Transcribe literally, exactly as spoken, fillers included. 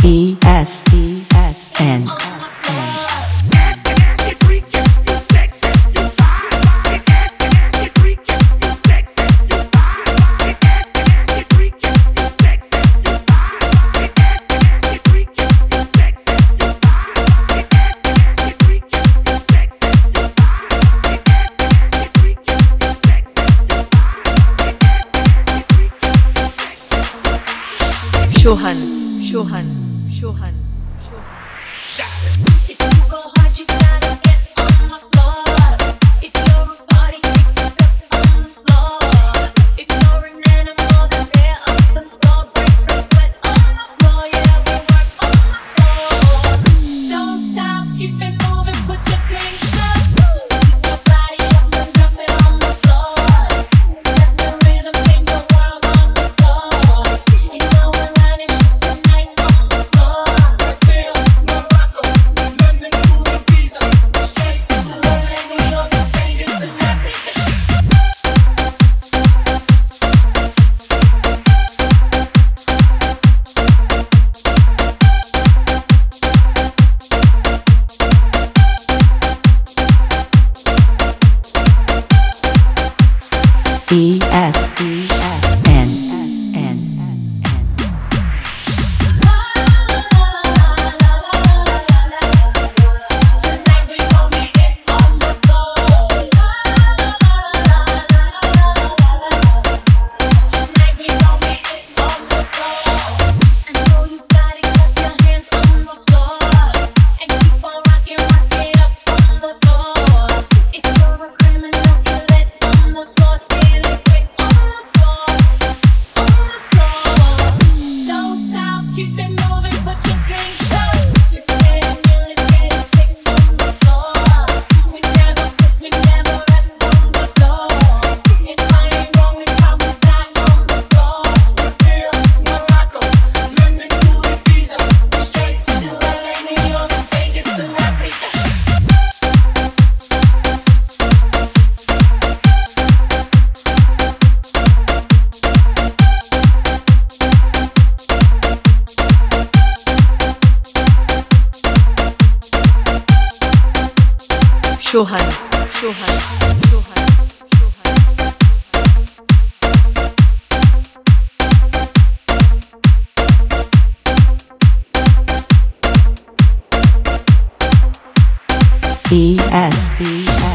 E S E S N. Shohan, Shohan, Shohan, Shohan. If you go hard, you gotta get on the floor. If you're a party, kick your step on the floor. If you're an animal, then tear up the floor. Break the sweat on the floor. Yeah, we work on the floor. Don't stop, keep it moving, put your drinks up. Move your body up and drop it on the floor. Let the rhythm change the world on the floor. You know we're running shit tonight on the floor. Brazil, Morocco, London to Ibiza, straight to L A, New York, Vegas to Africa. E S E S N. N. Tonight we gon' make it on the floor. Tonight we gon' make it on the floor. I know you got it, clap your hands on the floor and keep on rocking, rock it up on the floor. If you're a criminal, get lit on the floor, spill it quick on the floor, on the floor. Don't stop, keep it moving, put your drinks up. It's getting ill, it's getting sick on the floor. We never quit, we never rest on the floor. It's fine, ain't wrong, we probably die on the floor. Brazil, Morocco, London to Ibiza, straight to L A, New York, Vegas to Africa. Shohan, Shohan, Shohan, Shohan. E S E S